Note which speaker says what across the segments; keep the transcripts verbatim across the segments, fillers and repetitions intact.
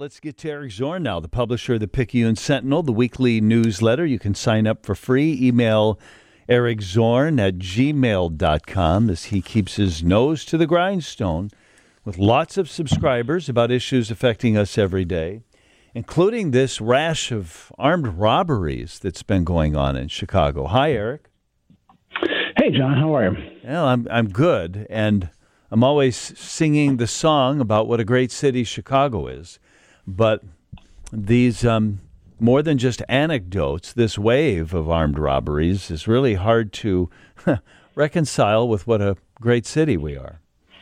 Speaker 1: Let's get to Eric Zorn now, the publisher of the Picayune Sentinel, the weekly newsletter. You can sign up for free. Email Eric Zorn at gmail dot com as he keeps his nose to the grindstone with lots of subscribers about issues affecting us every day, including this rash of armed robberies that's been going on in Chicago. Hi, Eric.
Speaker 2: Hey, John. How are you?
Speaker 1: Well, I'm I'm good, and I'm always singing the song about what a great city Chicago is. But these, um, more than just anecdotes, this wave of armed robberies is really hard to reconcile with what a great city we are.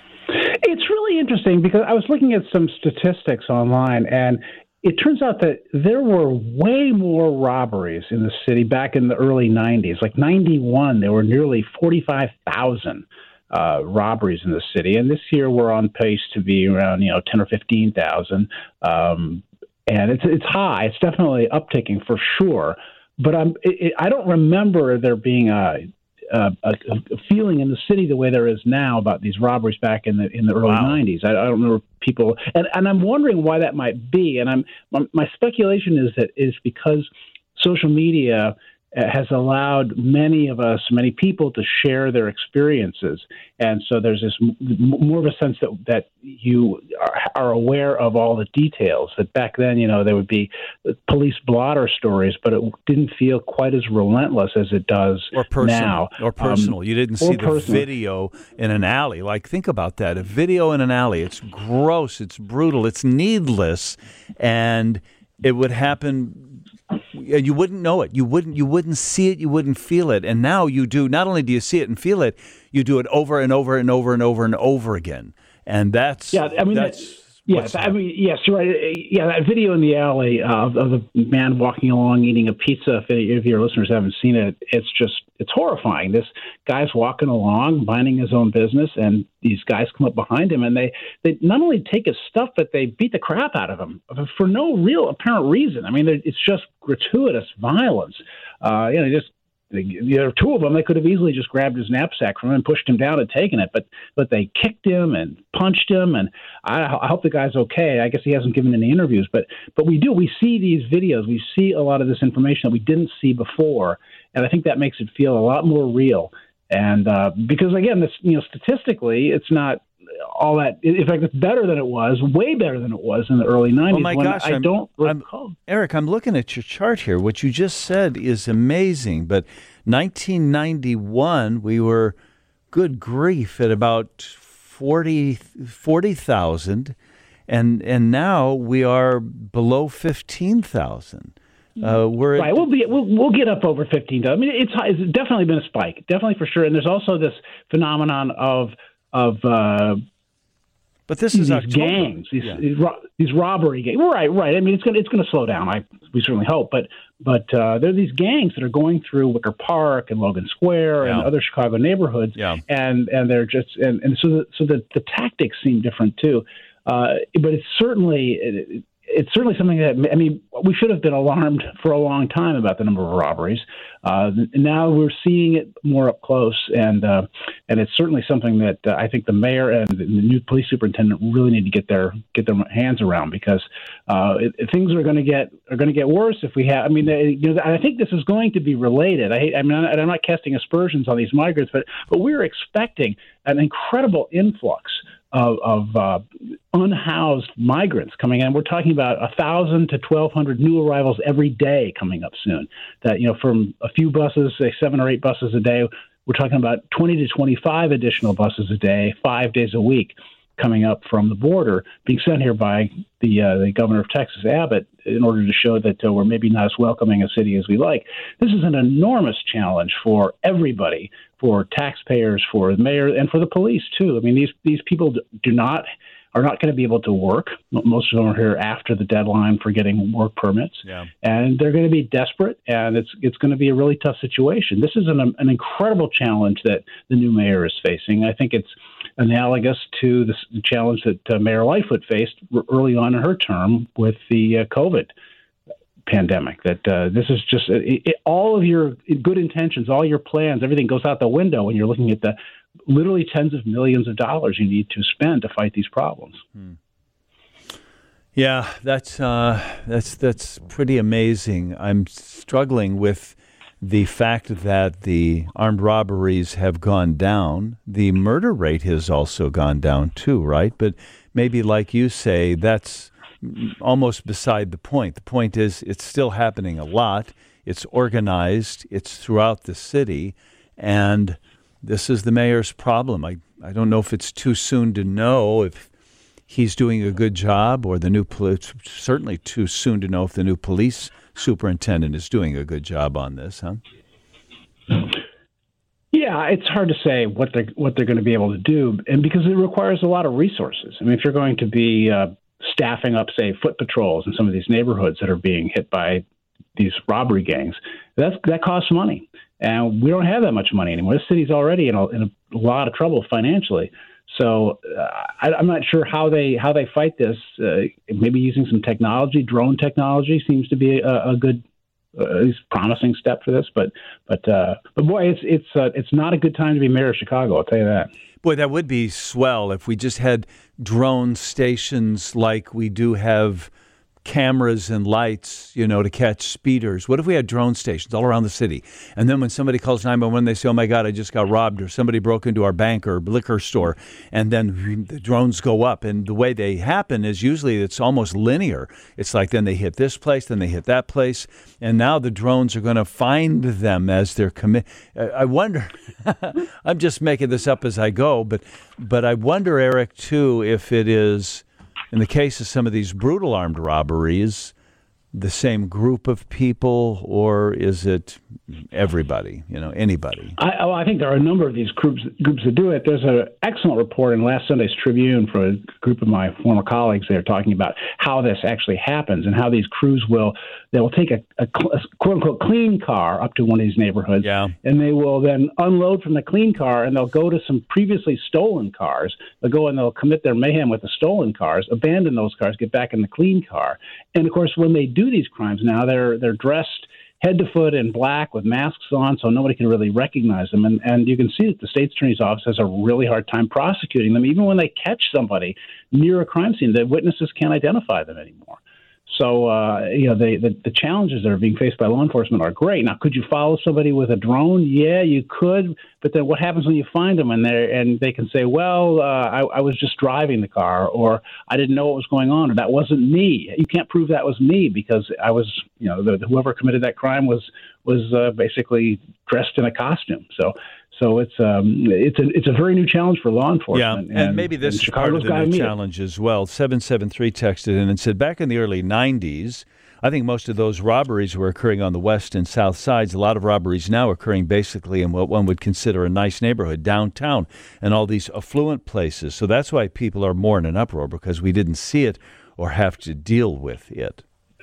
Speaker 2: It's really interesting because I was looking at some statistics online, and it turns out that there were way more robberies in the city back in the early nineties. Like ninety-one, there were nearly forty-five thousand uh, robberies in the city. And this year we're on pace to be around, you know, ten or fifteen thousand. Um, and it's it's high. It's definitely upticking for sure. But I'm, it, I don't remember there being a, a, a feeling in the city the way there is now about these robberies back in the in the early
Speaker 1: Wow.
Speaker 2: nineties. I, I don't remember people, and, and I'm wondering why that might be. And I'm my, my speculation is that is because social media has allowed many of us, many people, to share their experiences, and so there's this m- more of a sense that that you are, are aware of all the details. That back then, you know, there would be police blotter stories, but it didn't feel quite as relentless as it does
Speaker 1: Or personal.
Speaker 2: now.
Speaker 1: Or personal.
Speaker 2: Um,
Speaker 1: you didn't
Speaker 2: or
Speaker 1: see the
Speaker 2: personal.
Speaker 1: video in an alley. Like, think about that. A video in an alley. It's gross. It's brutal. It's needless. And it would happen. You wouldn't know it. You wouldn't. You wouldn't see it. You wouldn't feel it. And now you do. Not only do you see it and feel it, you do it over and over and over and over and over again. And that's
Speaker 2: Yeah, I mean,
Speaker 1: that's
Speaker 2: Yes, I mean, yes, you're right. Yeah, that video in the alley uh, of the man walking along eating a pizza, if any of your listeners haven't seen it, it's just, it's horrifying. This guy's walking along, minding his own business, and these guys come up behind him, and they, they not only take his stuff, but they beat the crap out of him for no real apparent reason. I mean, it's just gratuitous violence. Uh, you know, just there are two of them. They could have easily just grabbed his knapsack from him and pushed him down and taken it, but but they kicked him and punched him. And I, I hope the guy's okay. I guess he hasn't given any interviews, but but we do. We see these videos. We see a lot of this information that we didn't see before, and I think that makes it feel a lot more real. And uh, because again, this you know statistically, it's not all that. In fact, it's better than it was, way better than it was in the early nineties.
Speaker 1: Oh my
Speaker 2: when
Speaker 1: gosh!
Speaker 2: I
Speaker 1: I'm,
Speaker 2: don't
Speaker 1: I'm,
Speaker 2: recall.
Speaker 1: Eric, I'm looking at your chart here. What you just said is amazing. But nineteen ninety-one, we were, good grief, at about forty thousand, and and now we are below fifteen thousand. Uh, we're
Speaker 2: right.
Speaker 1: at,
Speaker 2: We'll be we'll we'll get up over fifteen. I mean, it's high. It's definitely been a spike, definitely for sure. And there's also this phenomenon of of uh,
Speaker 1: but this is
Speaker 2: these
Speaker 1: October.
Speaker 2: gangs, these
Speaker 1: Yeah.
Speaker 2: these, ro- these robbery gangs. Right, right. I mean, it's gonna it's gonna slow down. I we certainly hope, but but uh, there are these gangs that are going through Wicker Park and Logan Square
Speaker 1: Yeah.
Speaker 2: and other Chicago neighborhoods,
Speaker 1: Yeah.
Speaker 2: and and they're just and, and so the, so the the tactics seem different too. Uh, but it's certainly. It, It's certainly something that, I mean, we should have been alarmed for a long time about the number of robberies. Uh, now we're seeing it more up close, and uh, and it's certainly something that uh, I think the mayor and the new police superintendent really need to get their get their hands around, because uh, it, things are going to get are going to get worse if we have. I mean, they, you know, I think this is going to be related. I, I mean, I'm not casting aspersions on these migrants, but but we're expecting an incredible influx of, of uh, unhoused migrants coming in. We're talking about one thousand to twelve hundred new arrivals every day coming up soon. That, you know, from a few buses, say seven or eight buses a day, we're talking about twenty to twenty-five additional buses a day, five days a week, coming up from the border, being sent here by the uh, the governor of Texas, Abbott, in order to show that uh, we're maybe not as welcoming a city as we like. This is an enormous challenge for everybody, for taxpayers, for the mayor, and for the police too. I mean, these these people do not are not going to be able to work. Most of them are here after the deadline for getting work permits,
Speaker 1: Yeah.
Speaker 2: and they're going to be desperate, and it's it's going to be a really tough situation. This is an an incredible challenge that the new mayor is facing. I think it's analogous to the challenge that uh, Mayor Lightfoot faced early on in her term with the uh, COVID pandemic. That uh, this is just it, it, all of your good intentions, all your plans, everything goes out the window when you're looking at the literally tens of millions of dollars you need to spend to fight these problems.
Speaker 1: Hmm. Yeah, that's uh, that's that's pretty amazing. I'm struggling with the fact that the armed robberies have gone down. The murder rate has also gone down too, right? But maybe, like you say, that's almost beside the point. The point is it's still happening a lot. It's organized. It's throughout the city. And this is the mayor's problem. I, I don't know if it's too soon to know if he's doing a good job, or the new police, certainly too soon to know if the new police superintendent is doing a good job on this, huh?
Speaker 2: Yeah, it's hard to say what they're, what they're going to be able to do, and because it requires a lot of resources. I mean, if you're going to be uh, staffing up, say, foot patrols in some of these neighborhoods that are being hit by these robbery gangs, that's, that costs money. And we don't have that much money anymore. This city's already in a, in a lot of trouble financially. So uh, I, I'm not sure how they how they fight this. Uh, maybe using some technology, drone technology seems to be a, a good, uh, at least promising step for this. But but uh, but boy, it's it's uh, it's not a good time to be mayor of Chicago. I'll tell you that.
Speaker 1: Boy, that would be swell if we just had drone stations like we do have cameras and lights, you know, to catch speeders. What if we had drone stations all around the city? And then when somebody calls nine one one, they say, oh, my God, I just got robbed, or somebody broke into our bank or liquor store. And then the drones go up. And the way they happen is usually it's almost linear. It's like then they hit this place, then they hit that place. And now the drones are going to find them as they're commit. I wonder, I'm just making this up as I go, but but I wonder, Eric, too, if it is, in the case of some of these brutal armed robberies, the same group of people, or is it everybody, you know, anybody?
Speaker 2: I, oh, I think there are a number of these groups groups that do it. There's an excellent report in last Sunday's Tribune for a group of my former colleagues. They're talking about how this actually happens and how these crews will they will take a, a, a quote unquote clean car up to one of these neighborhoods,
Speaker 1: yeah.
Speaker 2: and they will then unload from the clean car, and they'll go to some previously stolen cars. They'll go and they'll commit their mayhem with the stolen cars, abandon those cars, get back in the clean car, and of course when they do these crimes now, they're they're dressed head to foot in black with masks on, so nobody can really recognize them. And and you can see that the state attorney's office has a really hard time prosecuting them. Even when they catch somebody near a crime scene, the witnesses can't identify them anymore. So, uh, you know, they, the, the challenges that are being faced by law enforcement are great. Now, could you follow somebody with a drone? Yeah, you could. But then what happens when you find them and they and they can say, well, uh, I, I was just driving the car, or I didn't know what was going on, or that wasn't me. You can't prove that was me because I was, you know, the, whoever committed that crime was was uh, basically dressed in a costume. So. So it's um it's a it's a very new challenge for law enforcement.
Speaker 1: Yeah, and, and maybe this is part of the new challenge as well. seven seven three texted in and said, back in the early nineties, I think most of those robberies were occurring on the west and south sides. A lot of robberies now occurring basically in what one would consider a nice neighborhood, downtown, and all these affluent places. So that's why people are more in an uproar, because we didn't see it or have to deal with it.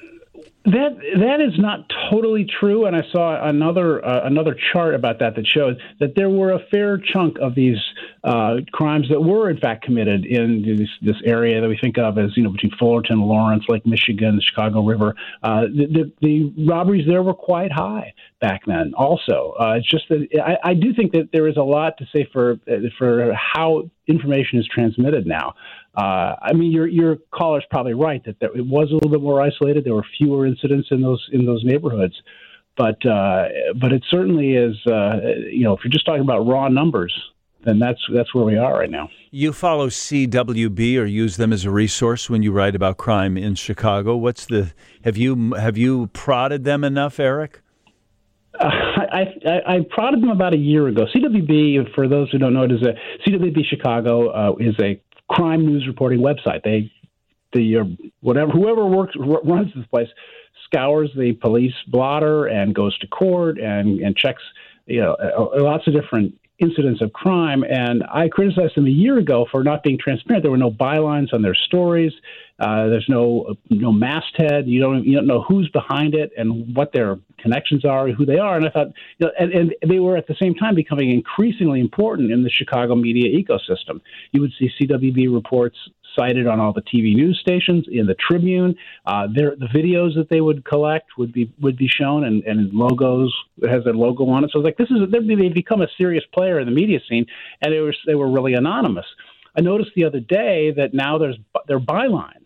Speaker 2: That that is not totally true, and I saw another uh, another chart about that that showed that there were a fair chunk of these uh, crimes that were in fact committed in this, this area that we think of as, you know, between Fullerton, Lawrence, Lake Michigan, the Chicago River. Uh, the, the, the robberies there were quite high back then. Also, uh, it's just that I, I do think that there is a lot to say for for how information is transmitted now. Uh, I mean, your your caller's probably right that there, it was a little bit more isolated. There were fewer incidents in those in those neighborhoods, but uh, but it certainly is. Uh, you know, if you're just talking about raw numbers, then that's that's where we are right now.
Speaker 1: You follow C W B or use them as a resource when you write about crime in Chicago. What's the have you have you prodded them enough, Eric?
Speaker 2: Uh, I, I, I prodded them about a year ago. C W B, for those who don't know, it is a C W B Chicago uh, is a crime news reporting website. They, the uh, whatever whoever works r- runs this place scours the police blotter and goes to court and and checks, you know, uh, lots of different incidents of crime. And I criticized them a year ago for not being transparent. There were no bylines on their stories. Uh, there's no no masthead. You don't you don't know who's behind it and what their connections are, who they are. And I thought, you know, and, and they were at the same time becoming increasingly important in the Chicago media ecosystem. You would see C W B reports cited on all the T V news stations, in the Tribune. Uh, their, the videos that they would collect would be would be shown, and, and logos. It has their logo on it. So I was like, this is they've become a serious player in the media scene, and they were they were really anonymous. I noticed the other day that now there's there are bylines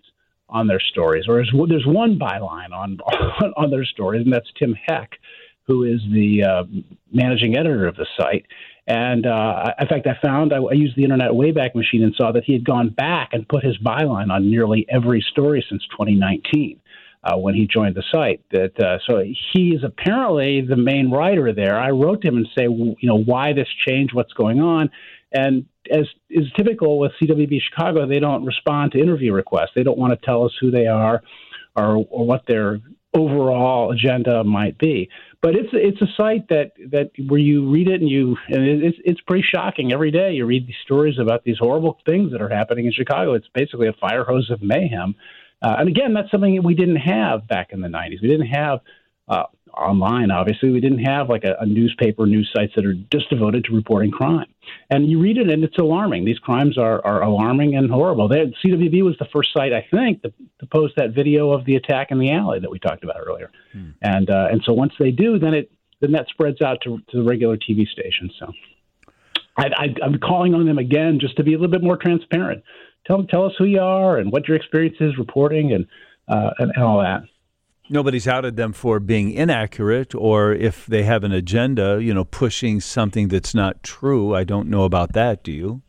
Speaker 2: on their stories, or there's, there's one byline on on their stories, and that's Tim Heck, who is the uh, managing editor of the site. And uh, in fact, I found I, I used the Internet Wayback Machine and saw that he had gone back and put his byline on nearly every story since twenty nineteen. Uh, when he joined the site, that uh, so he is apparently the main writer there. I wrote to him and say, you know, why this change, what's going on, and as is typical with C W B Chicago, they don't respond to interview requests. They don't want to tell us who they are, or or what their overall agenda might be. But it's it's a site that, that where you read it and you and it's it's pretty shocking. Every day you read these stories about these horrible things that are happening in Chicago. It's basically a fire hose of mayhem. Uh, and again, that's something that we didn't have back in the nineties. We didn't have uh, online, obviously. We didn't have like a, a newspaper, news sites that are just devoted to reporting crime. And you read it, and it's alarming. These crimes are, are alarming and horrible. They, C W B was the first site, I think, to, to post that video of the attack in the alley that we talked about earlier. Hmm. And uh, and so once they do, then it then that spreads out to, to the regular T V stations. So I, I, I'm calling on them again just to be a little bit more transparent. Tell tell us who you are and what your experience is reporting and, uh, and and all that.
Speaker 1: Nobody's outed them for being inaccurate, or if they have an agenda, you know, pushing something that's not true. I don't know about that. Do you?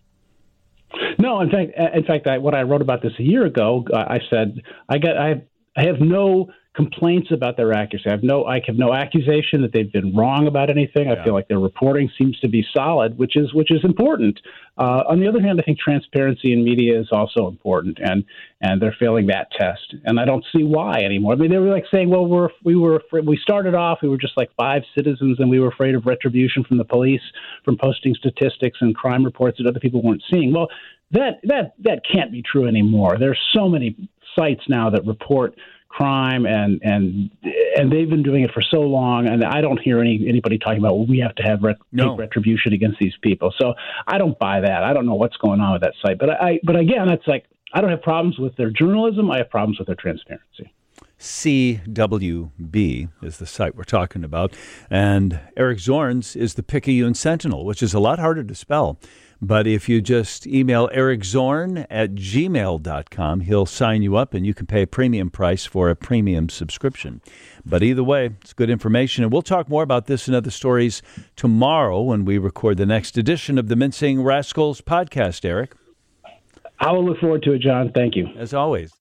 Speaker 2: No, in fact, in fact, I, when I wrote about this a year ago, I said I got I have, I have no complaints about their accuracy. I have no I have no accusation that they've been wrong about anything. Yeah. I feel like their reporting seems to be solid, which is which is important. Uh, on the other hand, I think transparency in media is also important, and and they're failing that test. And I don't see why anymore. I mean, they were like saying, well, we're we were afraid. We started off, we were just like five citizens, and we were afraid of retribution from the police from posting statistics and crime reports that other people weren't seeing. Well, that that that can't be true anymore. There's so many sites now that report crime, and and and they've been doing it for so long, and I don't hear any anybody talking about, well, we have to have ret-
Speaker 1: no.
Speaker 2: take retribution against these people. So I don't buy that. I don't know what's going on with that site, but I but again, it's like I don't have problems with their journalism. I have problems with their transparency.
Speaker 1: C W B is the site we're talking about, and Eric Zornes is the Picayune Sentinel, which is a lot harder to spell. But if you just email Eric Zorn at gmail dot com, he'll sign you up and you can pay a premium price for a premium subscription. But either way, it's good information. And we'll talk more about this and other stories tomorrow when we record the next edition of the Mincing Rascals podcast, Eric.
Speaker 2: I will look forward to it, John. Thank you.
Speaker 1: As always.